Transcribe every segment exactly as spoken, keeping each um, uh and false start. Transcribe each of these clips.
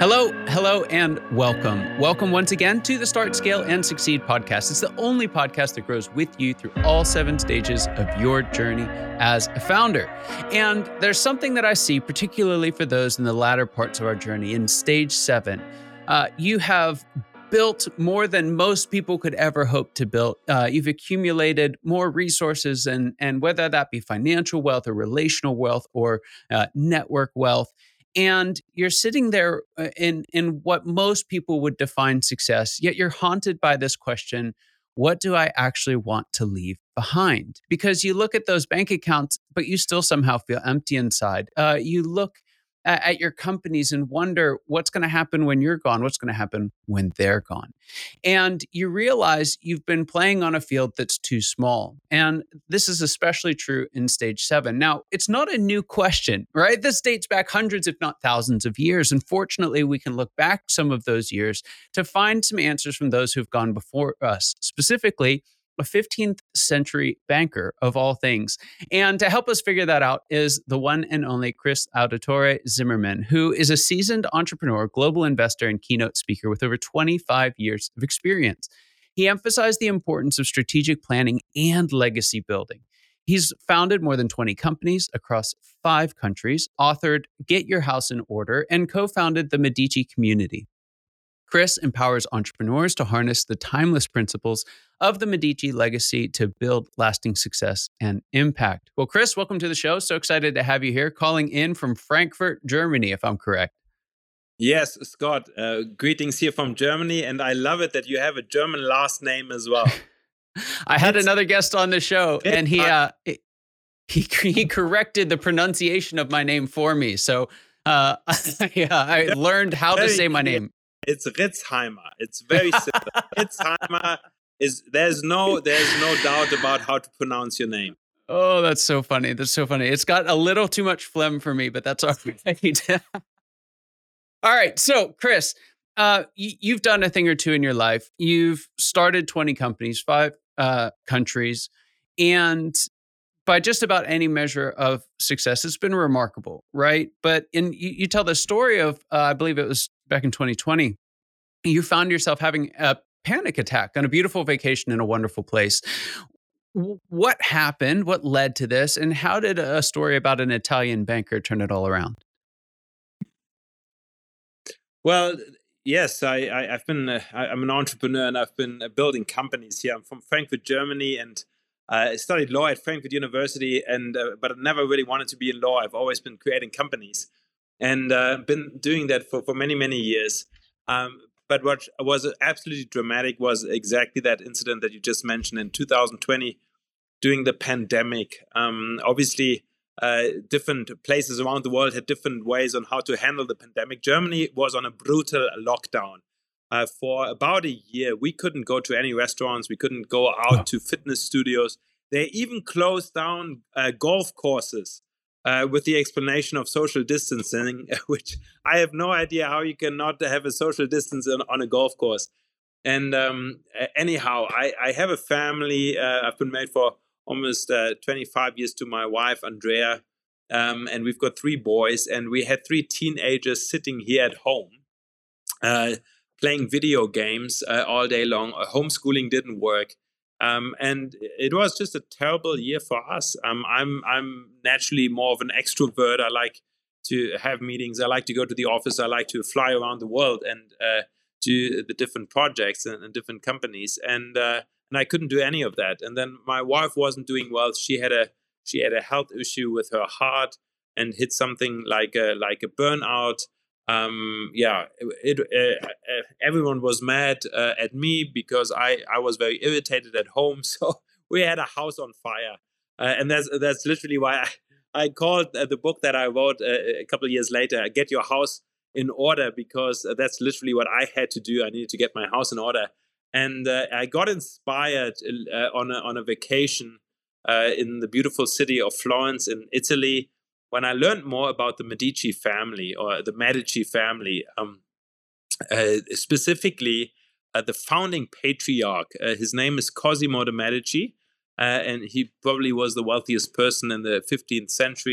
Hello, hello, and welcome. Welcome once again to the Start, Scale, and Succeed podcast. It's the only podcast that grows with you through all seven stages of your journey as a founder. And there's something that I see, particularly for those in the latter parts of our journey, in stage seven. Uh, you have built more than most people could ever hope to build. Uh, you've accumulated more resources, and, and whether that be financial wealth or relational wealth or uh, network wealth. And you're sitting there in, in what most people would define success, yet you're haunted by this question: what do I actually want to leave behind? Because you look at those bank accounts, but you still somehow feel empty inside. Uh, you look at, at your companies and wonder what's going to happen when you're gone, what's going to happen when they're gone. And you realize you've been playing on a field that's too small. And this is especially true in stage seven. Now, it's not a new question, right? This dates back hundreds, if not thousands of years. And fortunately, we can look back some of those years to find some answers from those who've gone before us, specifically a fifteenth century banker of all things. And to help us figure that out is the one and only Chris Auditore Zimmerman, who is a seasoned entrepreneur, global investor, and keynote speaker with over twenty-five years of experience. He emphasized the importance of strategic planning and legacy building. He's founded more than twenty companies across five countries, authored Get Your House in Order, and co-founded the Medici Community. Chris empowers entrepreneurs to harness the timeless principles of the Medici legacy to build lasting success and impact. Well, Chris, welcome to the show. So excited to have you here, calling in from Frankfurt, Germany, if I'm correct. Yes, Scott. Uh, greetings here from Germany. And I love it that you have a German last name as well. I had it's, another guest on the show, and he, uh, he he corrected the pronunciation of my name for me. So uh, yeah, I learned how to say my name. It's Ritzheimer. It's very simple. Ritzheimer is there's no there's no doubt about how to pronounce your name. Oh, that's so funny. That's so funny. It's got a little too much phlegm for me, but that's all right. All right. So, Chris, uh, y- you've done a thing or two in your life. You've started twenty companies, five uh, countries, and by just about any measure of success, it's been remarkable, right? But in you, you tell the story of, uh, I believe it was back in twenty twenty, you found yourself having a panic attack on a beautiful vacation in a wonderful place. W- What happened? What led to this? And how did a story about an Italian banker turn it all around? Well, yes, I, I, I've been, uh, I, I'm an entrepreneur and I've been uh, building companies here. I'm from Frankfurt, Germany, and uh, I studied law at Frankfurt University, and uh, but I never really wanted to be in law. I've always been creating companies and uh, been doing that for, for many, many years. Um, but what was absolutely dramatic was exactly that incident that you just mentioned in two thousand twenty during the pandemic. Um, obviously, uh, different places around the world had different ways on how to handle the pandemic. Germany was on a brutal lockdown. Uh, for about a year, we couldn't go to any restaurants. We couldn't go out to fitness studios. They even closed down uh, golf courses uh, with the explanation of social distancing, which I have no idea how you cannot have a social distance on, on a golf course. And um, anyhow, I, I have a family. Uh, I've been married for almost uh, twenty-five years to my wife, Andrea. Um, and we've got three boys. And we had three teenagers sitting here at home. Uh, playing video games uh, all day long. Uh, homeschooling didn't work. Um, and it was just a terrible year for us. Um, I'm I'm naturally more of an extrovert. I like to have meetings. I like to go to the office. I like to fly around the world and uh, do the different projects and, and different companies. And uh, and I couldn't do any of that. And then my wife wasn't doing well. She had a she had a health issue with her heart and hit something like a like a burnout. Um, yeah, it, uh, uh, everyone was mad uh, at me because I, I was very irritated at home. So we had a house on fire. Uh, and that's that's literally why I, I called uh, the book that I wrote uh, a couple of years later, Get Your House in Order, because uh, that's literally what I had to do. I needed to get my house in order. And uh, I got inspired uh, on, a, on a vacation uh, in the beautiful city of Florence in Italy, when I learned more about the Medici family or the Medici family, um, uh, specifically uh, the founding patriarch. Uh, his name is Cosimo de' Medici, uh, and he probably was the wealthiest person in the fifteenth century.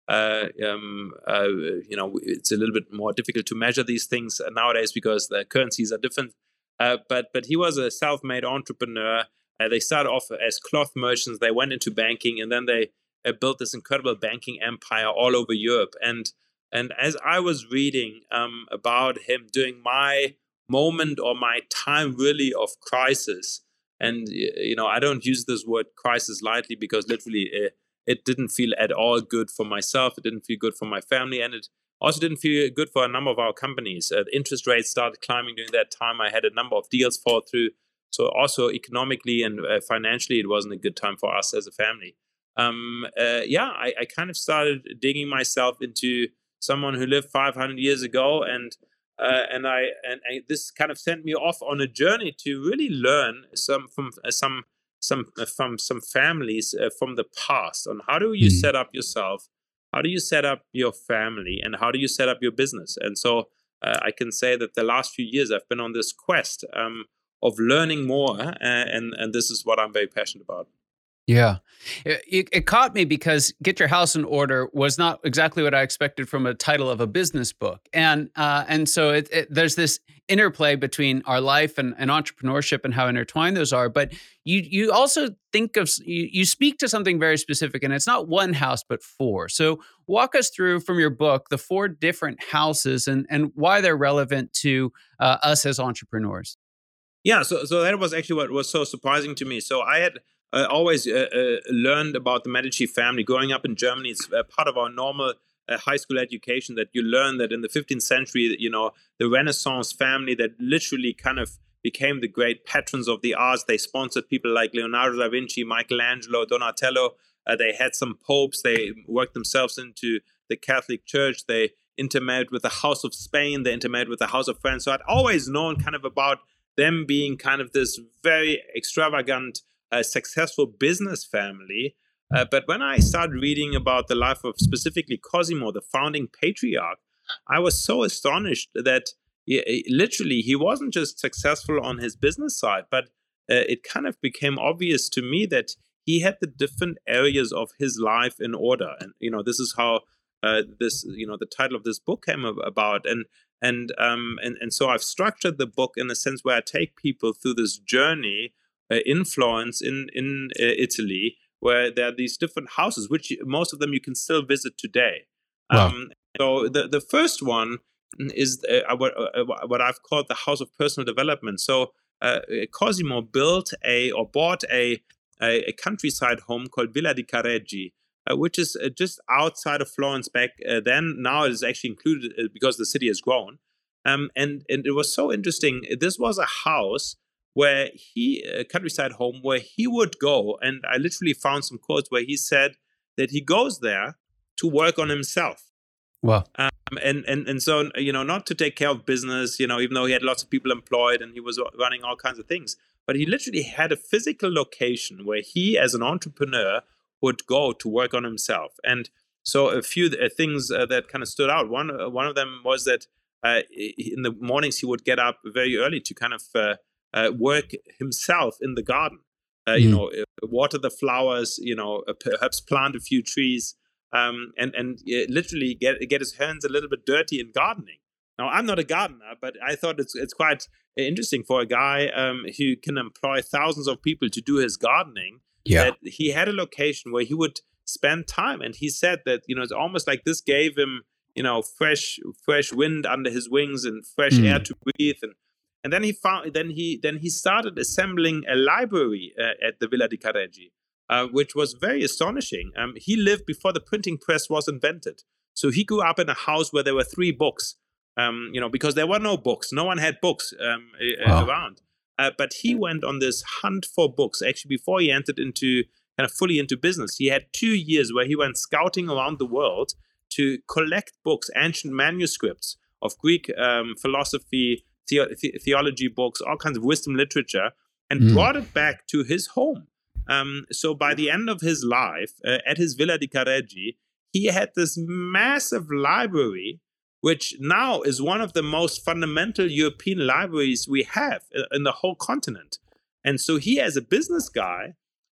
Uh, um, uh, you know, it's a little bit more difficult to measure these things nowadays because the currencies are different. Uh, but but he was a self-made entrepreneur. Uh, they started off as cloth merchants. They went into banking, and then they uh, built this incredible banking empire all over Europe. And and as I was reading um, about him during my moment or my time really of crisis, and you know, I don't use this word crisis lightly because literally uh, it didn't feel at all good for myself. It didn't feel good for my family, and it also didn't feel good for a number of our companies. Uh, the interest rates started climbing during that time. I had a number of deals fall through. So also economically and uh, financially, it wasn't a good time for us as a family. Um, uh, yeah, I, I kind of started digging myself into someone who lived five hundred years ago, and uh, and I and, and this kind of sent me off on a journey to really learn some from uh, some some uh, from some families uh, from the past on how do you Mm. set up yourself, how do you set up your family, and how do you set up your business. And so uh, I can say that the last few years I've been on this quest um, of learning more, uh, and and this is what I'm very passionate about. Yeah. It, it, it caught me because Get Your House in Order was not exactly what I expected from a title of a business book. And uh, and so it, it, there's this interplay between our life and, and entrepreneurship and how intertwined those are. But you you also think of, you, you speak to something very specific, and it's not one house, but four. So walk us through from your book, the four different houses and, and why they're relevant to uh, us as entrepreneurs. Yeah, so so that was actually what was so surprising to me. So I had uh, always uh, uh, learned about the Medici family. Growing up in Germany, it's uh, part of our normal uh, high school education that you learn that in the fifteenth century, you know, the Renaissance family that literally kind of became the great patrons of the arts. They sponsored people like Leonardo da Vinci, Michelangelo, Donatello. Uh, they had some popes. They worked themselves into the Catholic Church. They intermarried with the House of Spain. They intermarried with the House of France. So I'd always known kind of about them being kind of this very extravagant, uh, successful business family. Uh, but when I started reading about the life of specifically Cosimo, the founding patriarch, I was so astonished that he, literally he wasn't just successful on his business side, but uh, it kind of became obvious to me that he had the different areas of his life in order. And, you know, this is how uh, this, you know, the title of this book came about. And And um and, and so I've structured the book in a sense where I take people through this journey uh, in Florence, in in uh, Italy, where there are these different houses, which most of them you can still visit today. Wow. Um, so the the first one is uh, what uh, what I've called the House of Personal Development. So uh, Cosimo built a or bought a a, a countryside home called Villa di Careggi, uh, which is uh, just outside of Florence back uh, then. Now it is actually included uh, because the city has grown. Um, and, and it was so interesting. This was a house where he, a countryside home, where he would go. And I literally found some quotes where he said that he goes there to work on himself. Wow. Um, and, and, and so, you know, not to take care of business, you know, even though he had lots of people employed and he was running all kinds of things, but he literally had a physical location where he, as an entrepreneur, would go to work on himself. And so a few uh, things uh, that kind of stood out. One uh, one of them was that uh, in the mornings he would get up very early to kind of uh, uh, work himself in the garden. Uh, mm. You know, uh, water the flowers. You know, uh, perhaps plant a few trees, um, and and uh, literally get get his hands a little bit dirty in gardening. Now, I'm not a gardener, but I thought it's it's quite interesting for a guy um, who can employ thousands of people to do his gardening. Yeah. That he had a location where he would spend time, and he said that, you know, it's almost like this gave him, you know, fresh fresh wind under his wings and fresh mm. air to breathe. And and then he found then he then he started assembling a library uh, at the Villa di Careggi, uh, which was very astonishing. Um, he lived before the printing press was invented, so he grew up in a house where there were three books. Um, you know, because there were no books, no one had books um, wow. around. Uh, but he went on this hunt for books. Actually, before he entered into kind of fully into business, he had two years where he went scouting around the world to collect books, ancient manuscripts of Greek um, philosophy, the- the- theology books, all kinds of wisdom literature, and mm. brought it back to his home. Um, so by the end of his life, uh, at his Villa di Careggi, he had this massive library, which now is one of the most fundamental European libraries we have in the whole continent. And so he, as a business guy,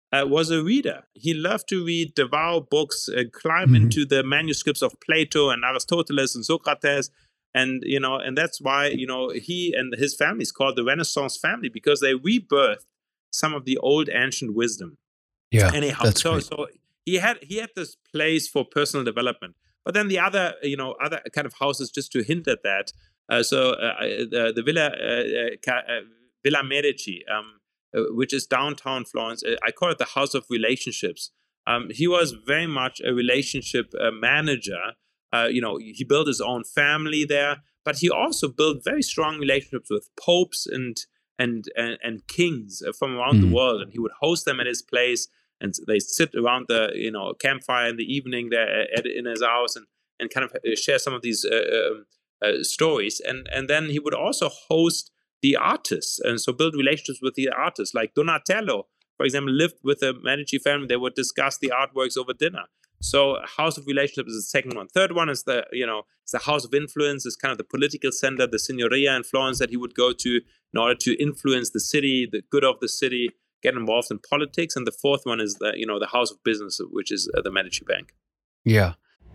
uh, was a reader. He loved to read, devour books, uh, climb Mhm. into the manuscripts of Plato and Aristoteles and Socrates. And, you know, and that's why, you know, he and his family is called the Renaissance family, because they rebirthed some of the old ancient wisdom. Yeah, Anyhow, that's so great. so he had he had this place for personal development. But then the other, you know, other kind of houses, just to hint at that. Uh, so uh, the, the Villa uh, uh, uh, Villa Medici, um, uh, which is downtown Florence, uh, I call it the house of relationships. Um, he was very much a relationship uh, manager. Uh, you know, he built his own family there, but he also built very strong relationships with popes and and and, and kings from around the Mm. world, and he would host them at his place, and they sit around the you know campfire in the evening there at, in his house, and and kind of uh, share some of these uh, um, uh, stories, and and then he would also host the artists, and so build relationships with the artists, like Donatello, for example, lived with the Medici family. They would discuss the artworks over dinner. So house of relationships is the second one. Third one is the you know it's the house of influence. It's kind of the political center, the signoria in Florence that he would go to in order to influence the city, the good of the city, get involved in politics. And the fourth one is the you know the house of business, which is uh, the Medici Bank. Yeah.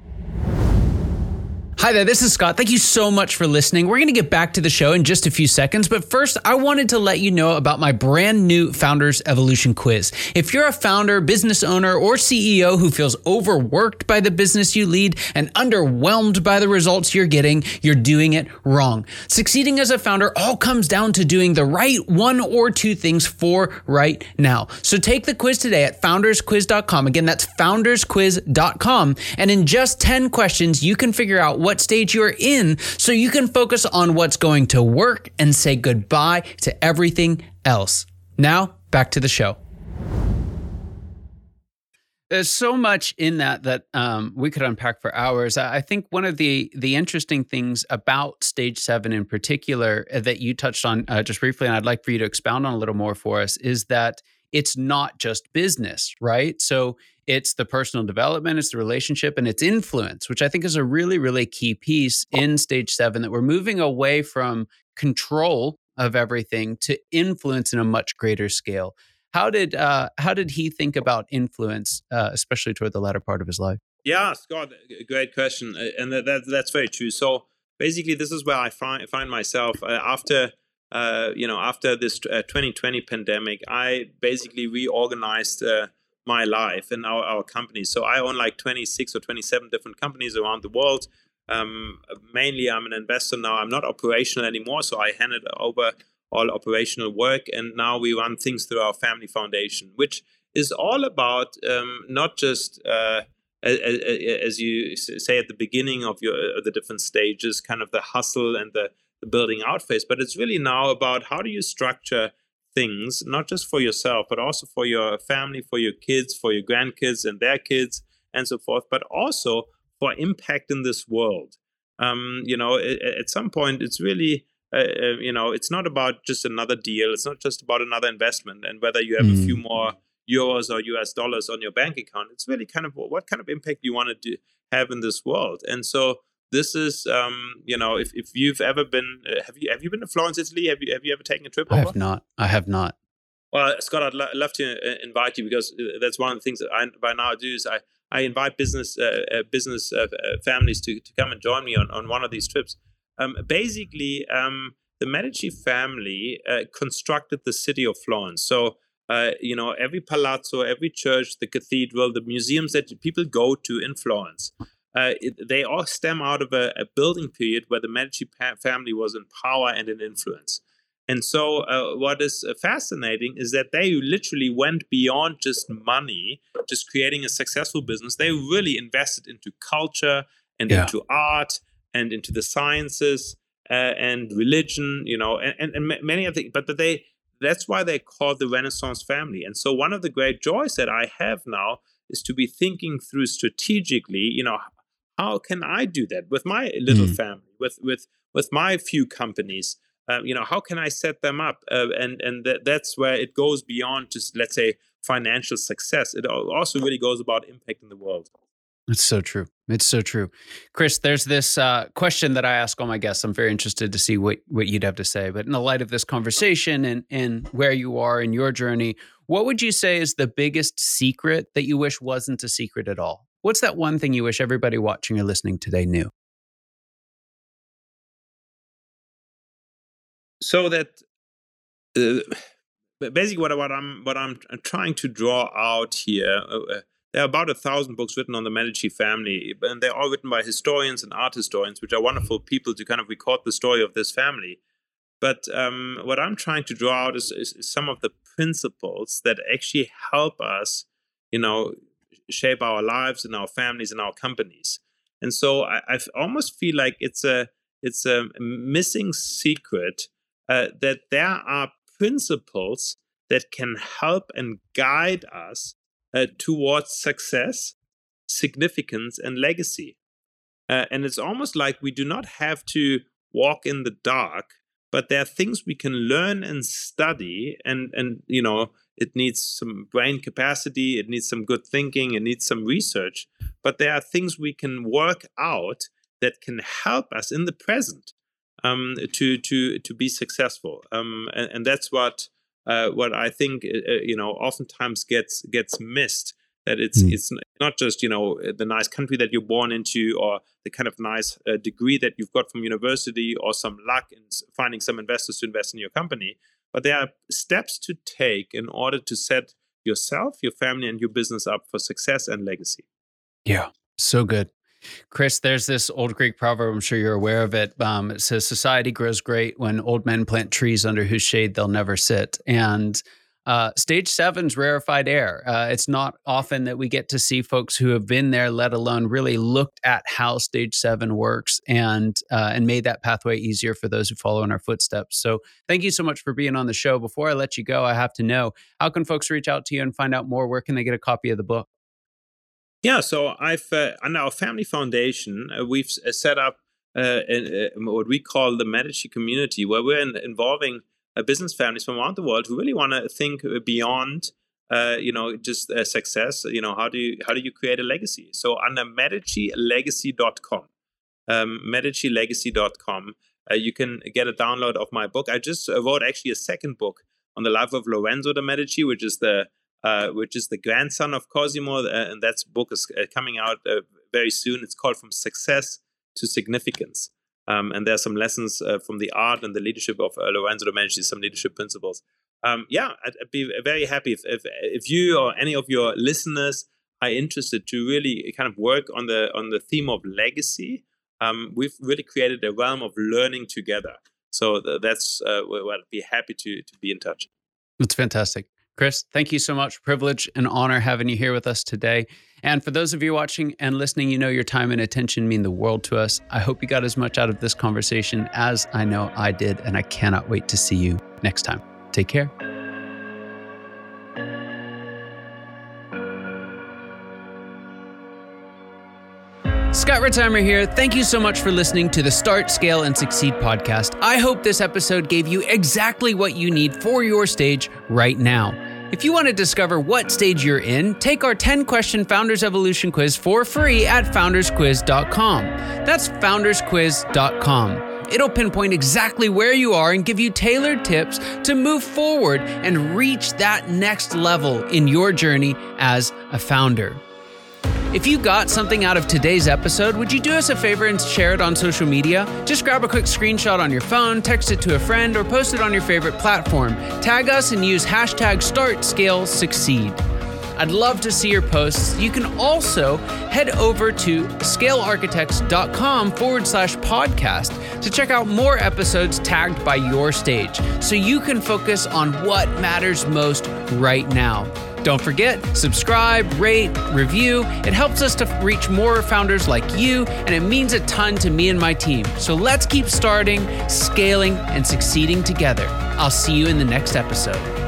Hi there, this is Scott. Thank you so much for listening. We're going to get back to the show in just a few seconds, but first, I wanted to let you know about my brand new Founders Evolution quiz. If you're a founder, business owner, or C E O who feels overworked by the business you lead and underwhelmed by the results you're getting, you're doing it wrong. Succeeding as a founder all comes down to doing the right one or two things for right now. So take the quiz today at founders quiz dot com. Again, that's founders quiz dot com. And in just ten questions, you can figure out what stage you're in so you can focus on what's going to work and say goodbye to everything else. Now, back to the show. There's so much in that that um, we could unpack for hours. I think one of the the interesting things about Stage Seven in particular uh, that you touched on uh, just briefly, and I'd like for you to expound on a little more for us, is that it's not just business, right? So it's the personal development, it's the relationship, and it's influence, which I think is a really, really key piece in Stage Seven, that we're moving away from control of everything to influence in a much greater scale. How did uh, how did he think about influence, uh, especially toward the latter part of his life? Yeah, Scott, a great question, uh, and that, that that's very true. So basically, this is where I find find myself uh, after uh, you know after this uh, twenty twenty pandemic. I basically reorganized uh, my life and our our company. So I own like twenty-six or twenty-seven different companies around the world. Um, mainly, I'm an investor now. I'm not operational anymore, so I handed over all operational work, and now we run things through our family foundation, which is all about um, not just uh, as you say at the beginning of your uh, the different stages, kind of the hustle and the, the building out phase, but it's really now about how do you structure things, not just for yourself, but also for your family, for your kids, for your grandkids and their kids, and so forth, but also for impact in this world. Um, you know, at, at some point, it's really Uh, you know, it's not about just another deal. It's not just about another investment and whether you have mm. a few more euros or U S dollars on your bank account. It's really kind of what kind of impact you want to do, have in this world. And so this is, um, you know, if, if you've ever been, uh, have you have you been to Florence, Italy? Have you have you ever taken a trip over? I have not. I have not. Well, Scott, I'd lo- love to uh, invite you, because that's one of the things that I by now do is I, I invite business uh, uh, business uh, families to, to come and join me on, on one of these trips. Um, basically, um, the Medici family uh, constructed the city of Florence. So, uh, you know, every palazzo, every church, the cathedral, the museums that people go to in Florence, uh, it, they all stem out of a, a building period where the Medici pa- family was in power and in influence. And so uh, what is fascinating is that they literally went beyond just money, just creating a successful business. They really invested into culture and Yeah. into art and into the sciences uh, and religion, you know, and, and, and many other things. But they that's why they call the Renaissance family. And so one of the great joys that I have now is to be thinking through strategically, you know, how can I do that with my little mm. family, with with with my few companies? Um, you know, how can I set them up? Uh, and and th- that's where it goes beyond just, let's say, financial success. It also really goes about impact in the world. It's so true. It's so true. Chris, there's this uh, question that I ask all my guests. I'm very interested to see what, what you'd have to say. But in the light of this conversation and, and where you are in your journey, what would you say is the biggest secret that you wish wasn't a secret at all? What's that one thing you wish everybody watching or listening today knew? So that uh, basically what, what I'm what I'm trying to draw out here. Uh, There are about a thousand books written on the Medici family, and they're all written by historians and art historians, which are wonderful people to kind of record the story of this family. But um, what I'm trying to draw out is, is, is some of the principles that actually help us, you know, shape our lives and our families and our companies. And so I, I almost feel like it's a it's a missing secret uh, that there are principles that can help and guide us Uh, towards success, significance, and legacy. Uh, and it's almost like we do not have to walk in the dark, but there are things we can learn and study. And, and you know, it needs some brain capacity, it needs some good thinking, it needs some research. But there are things we can work out that can help us in the present um, to, to, to be successful. Um, and, and that's what Uh, what I think uh, you know oftentimes gets gets missed, that it's mm. it's not just you know the nice country that you're born into, or the kind of nice uh, degree that you've got from university, or some luck in finding some investors to invest in your company, but there are steps to take in order to set yourself, your family, and your business up for success and legacy. Yeah, so good. Chris, there's this old Greek proverb, I'm sure you're aware of it. Um, it says, society grows great when old men plant trees under whose shade they'll never sit. And uh, stage seven's rarefied air. Uh, it's not often that we get to see folks who have been there, let alone really looked at how stage seven works and uh, and made that pathway easier for those who follow in our footsteps. So thank you so much for being on the show. Before I let you go, I have to know, how can folks reach out to you and find out more? Where can they get a copy of the book? Yeah, so I've uh, under our family foundation, uh, we've uh, set up uh, a, a, what we call the Medici community, where we're in, involving uh, business families from around the world who really want to think beyond, uh, you know, just uh, success. You know, how do you how do you create a legacy? So under medici legacy dot com, um, medici legacy dot com, uh, you can get a download of my book. I just wrote actually a second book on the life of Lorenzo de' Medici, which is the Uh, which is the grandson of Cosimo, uh, and that book is uh, coming out uh, very soon. It's called From Success to Significance, um, and there are some lessons uh, from the art and the leadership of uh, Lorenzo de' Medici, some leadership principles. Um, yeah, I'd, I'd be very happy if, if if you or any of your listeners are interested to really kind of work on the on the theme of legacy. Um, we've really created a realm of learning together. So th- that's uh, well, I'd be happy to to be in touch. That's fantastic. Chris, thank you so much. Privilege and honor having you here with us today. And for those of you watching and listening, you know your time and attention mean the world to us. I hope you got as much out of this conversation as I know I did, and I cannot wait to see you next time. Take care. Scott Ritzheimer here. Thank you so much for listening to the Start, Scale, and Succeed podcast. I hope this episode gave you exactly what you need for your stage right now. If you want to discover what stage you're in, take our ten question Founders Evolution quiz for free at founders quiz dot com. That's founders quiz dot com. It'll pinpoint exactly where you are and give you tailored tips to move forward and reach that next level in your journey as a founder. If you got something out of today's episode, would you do us a favor and share it on social media? Just grab a quick screenshot on your phone, text it to a friend, or post it on your favorite platform. Tag us and use hashtag StartScaleSucceed. I'd love to see your posts. You can also head over to scalearchitects.com forward slash podcast to check out more episodes tagged by your stage so you can focus on what matters most right now. Don't forget, subscribe, rate, review. It helps us to reach more founders like you, and it means a ton to me and my team. So let's keep starting, scaling, and succeeding together. I'll see you in the next episode.